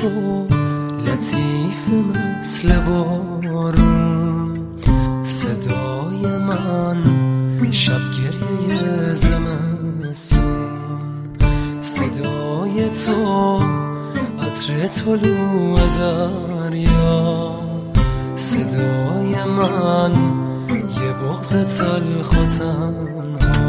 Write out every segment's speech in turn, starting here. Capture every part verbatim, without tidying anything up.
تو لطیف مثل بارون، صدای من شب گریه زمستون، صدای تو عطر طلوع دریا، صدای من یه بغض تلخ و تنها.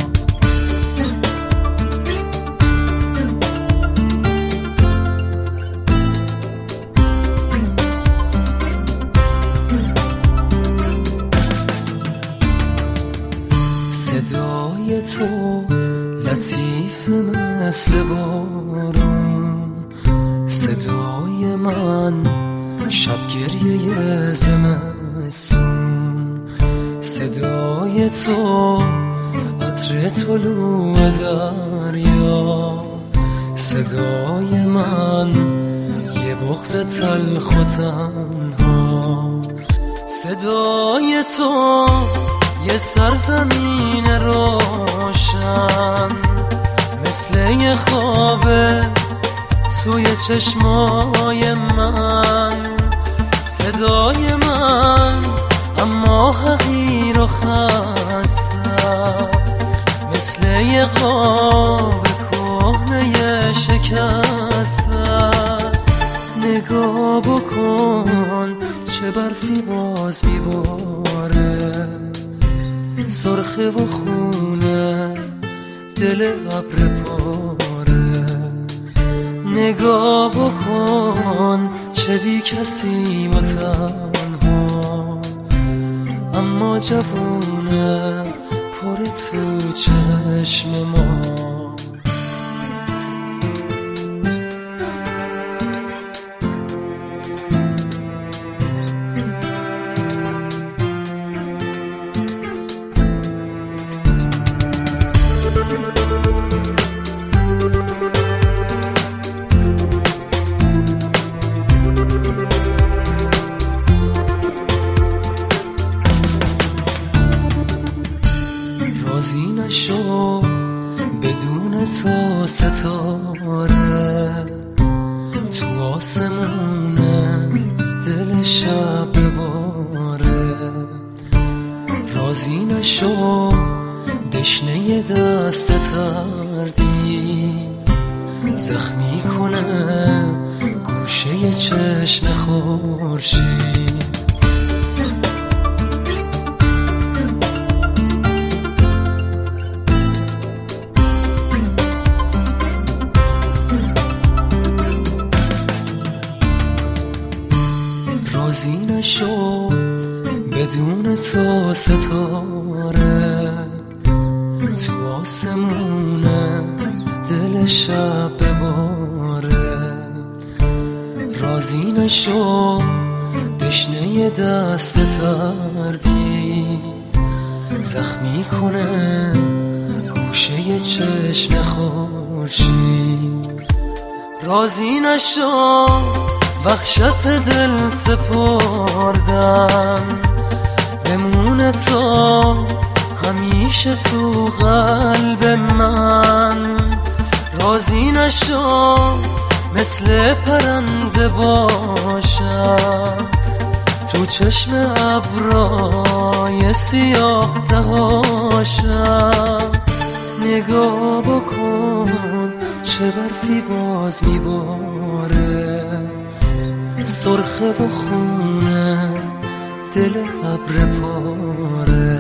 صدای تو لطیف مثل بارون، صدای من شب گریه زمستون، صدای تو عطر طلوع دریا، صدای من یه بغض تلخ و تنها. صدای تو یه سرزمین روشن مثل یه خوابه توی چشمای من، صدای من اما حقیر و خسته است مثل یه قاب کهنه شکسته است. نگاه بکن چه برفی باز میباره، سرخه و خونه دل ابر پاره. نگاه بکن چه بی کسی و تنها، اما جوونه پر تو چشم ما. راضی نشو بدون تو ستاره تو آسمونه دل شب بباره. راضی نشو دشنه دست تردید زخمی کنه گوشه چشم خورشید. راضی نشو بدون تو ستاره تو آسمونه دل شب بباره. راضی نشو دشنه دست تردید زخمی کنه گوشه چشم خورشید. راضی نشو وحشت دل سپردن بمونه تو همیشه تو قلب من. راضی نشو مثل پرنده باشم تو چشم ابرای سیاه دهاشم. نگاه بکن چه برفی باز میباره، سرخه و خونه دل ابر پاره.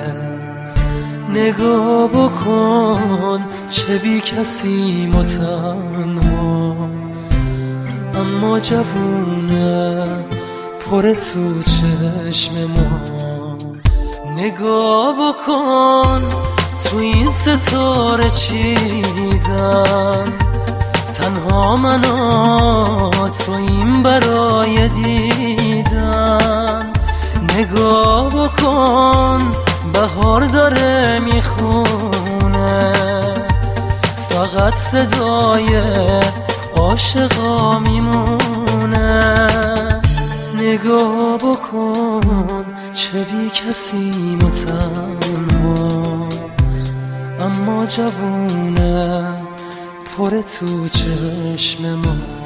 نگاه بکن چه بی کسی و تنها، اما جوونه پر تو چشم ما. نگاه بکن تو این ستاره چیدن تنها من و تو این برای دیدن. نگاه بکن بهار داره میخونه فقط صدای عاشقا میمونه. نگاه بکن چه بی کسی و تنها، اما جوونه پر تو چشم ما.